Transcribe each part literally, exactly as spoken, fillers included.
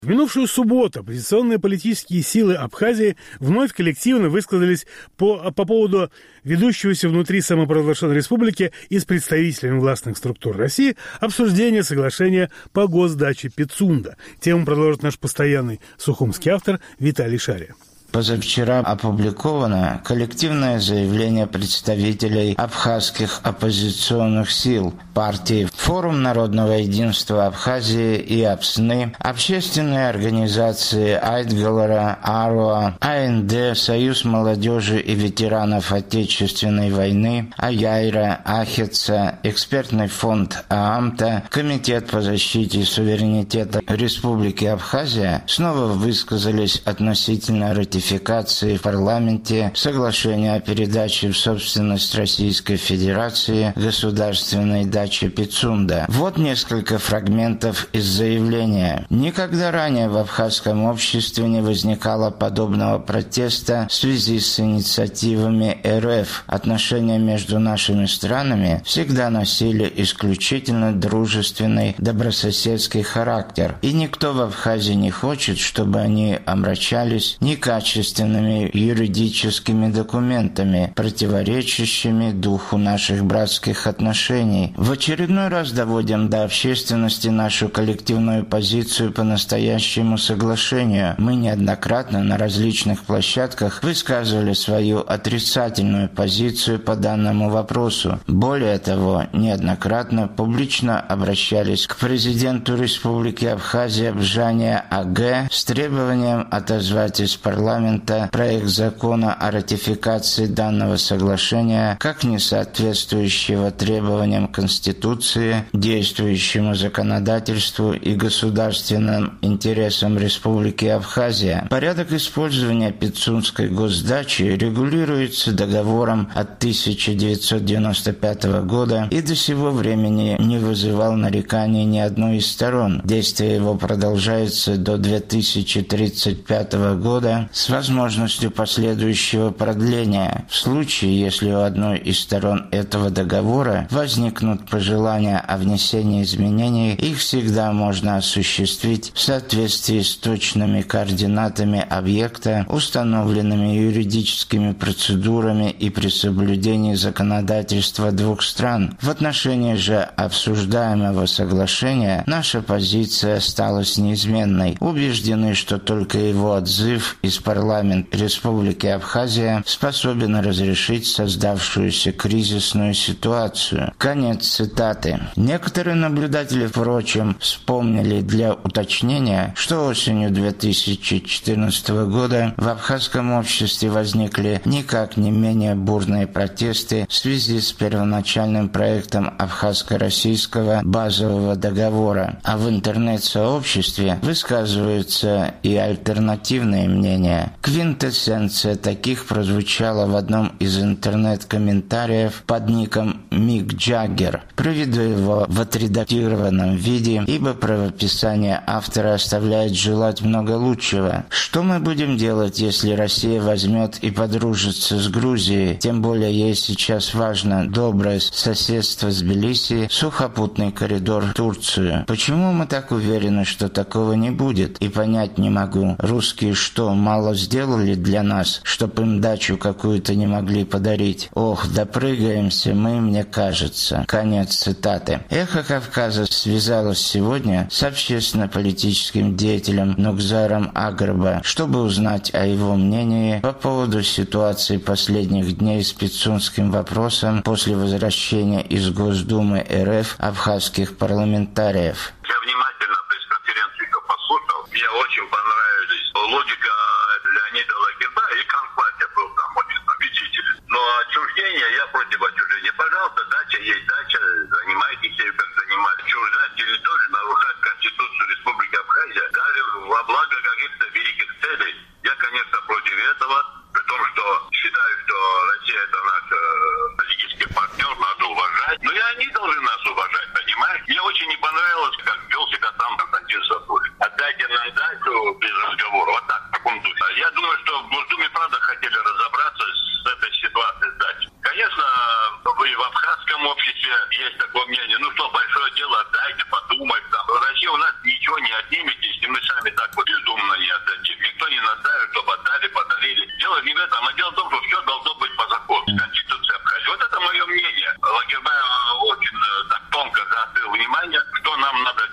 В минувшую субботу оппозиционные политические силы Абхазии вновь коллективно высказались по, по поводу ведущегося внутри самопровозглашенной республики и с представителями властных структур России обсуждения соглашения по госдаче Пицунда. Тему продолжит наш постоянный сухумский автор Виталий Шария. Позавчера опубликовано коллективное заявление представителей абхазских оппозиционных сил, партий Форум народного единства Абхазии и АПСНы, общественные организации Айтгалара, Аруа, АНД, Союз молодежи и ветеранов Отечественной войны, Аяйра, Ахица, экспертный фонд ААМТа, Комитет по защите суверенитета Республики Абхазия снова высказались относительно ратификации в парламенте соглашения о передаче в собственность Российской Федерации государственной дачи Пицунда. Вот несколько фрагментов из заявления. Никогда ранее в абхазском обществе не возникало подобного протеста в связи с инициативами РФ. Отношения между нашими странами всегда носили исключительно дружественный, добрососедский характер, и никто в Абхазии не хочет, чтобы они омрачались некачественными качественными юридическими документами, противоречащими духу наших братских отношений. В очередной раз доводим до общественности нашу коллективную позицию по настоящему соглашению. Мы неоднократно на различных площадках высказывали свою отрицательную позицию по данному вопросу. Более того, неоднократно публично обращались к президенту Республики Абхазия Бжане Аге с требованием отозвать из парламента проект закона о ратификации данного соглашения как не соответствующего требованиям Конституции, действующему законодательству и государственным интересам Республики Абхазия. Порядок использования Пицунской госдачи регулируется договором от тысяча девятьсот девяносто пятого года и до сего времени не вызывал нареканий ни одной из сторон. Действие его продолжается до две тысячи тридцать пятого года с возможностью последующего продления. В случае, если у одной из сторон этого договора возникнут пожелания о внесении изменений, их всегда можно осуществить в соответствии с точными координатами объекта, установленными юридическими процедурами и при соблюдении законодательства двух стран. В отношении же обсуждаемого соглашения наша позиция осталась неизменной. Убеждены, что только его отзыв из парламента Республики Абхазия способен разрешить создавшуюся кризисную ситуацию. Конец цитаты. Некоторые наблюдатели, впрочем, вспомнили для уточнения, что осенью две тысячи четырнадцатого года в абхазском обществе возникли никак не менее бурные протесты в связи с первоначальным проектом абхазско-российского базового договора, а в интернет-сообществе высказываются и альтернативные мнения. Квинтэссенция таких прозвучала в одном из интернет-комментариев под ником Мик Джаггер. Приведу его в отредактированном виде, ибо правописание автора оставляет желать много лучшего. Что мы будем делать, если Россия возьмет и подружится с Грузией? Тем более ей сейчас важно доброе соседство с Тбилиси, сухопутный коридор в Турцию. Почему мы так уверены, что такого не будет? И понять не могу. Русские что, мало сделали для нас, чтоб им дачу какую-то не могли подарить? Ох, допрыгаемся мы, мне кажется. Конец цитаты. «Эхо Кавказа» связалось сегодня с общественно-политическим деятелем Нукзаром Агрба, чтобы узнать о его мнении по поводу ситуации последних дней с пицунским вопросом после возвращения из Госдумы РФ абхазских парламентариев. Я внимательно пресс-конференцию послушал. Мне очень понравились логика Леонида Лакина и Константин был там очень победителен. Но отчуждение, я против отчуждения. Пожалуйста, дача есть дача, занимайтесь ею, как занимались. Чуждать территорию, нарушать Конституцию Республики Абхазия, даже во благо каких-то великих целей. Я, конечно, против этого, при том, что считаю, что Россия это наш э, стратегический партнер, надо уважать. Но и они должны нас уважать, понимаешь? Мне очень не понравилось, как вел себя там Константин Сатурин. Отдайте нам дачу без разговора. Вот так, в таком духе. Я думаю, что в Госдуме, правда, хотели разобраться с этой ситуацией с дачей. Конечно, вы в абхазском обществе есть такое мнение. Ну что, большое дело, отдайте, подумайте. Там. Россия у нас ничего не отнимет, если мы сами так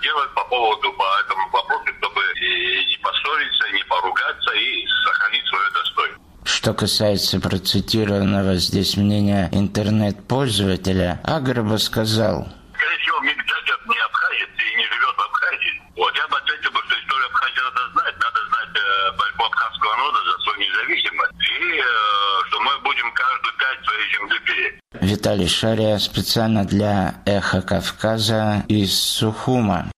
делать по поводу по этому вопросу, чтобы и не поссориться, и не поругаться, и сохранить свое достоинство. Что касается процитированного здесь мнения интернет-пользователя, Аграба сказал: скорее всего, Мигдадев не абхазец и не живет в Абхазии. Вот я бы ответил, что историю Абхазии надо знать, надо знать э, борьбу абхазского народа за свою независимость, и э, что мы будем каждую пять своей земли беречь. Виталий Шария специально для «Эхо Кавказа» из Сухума.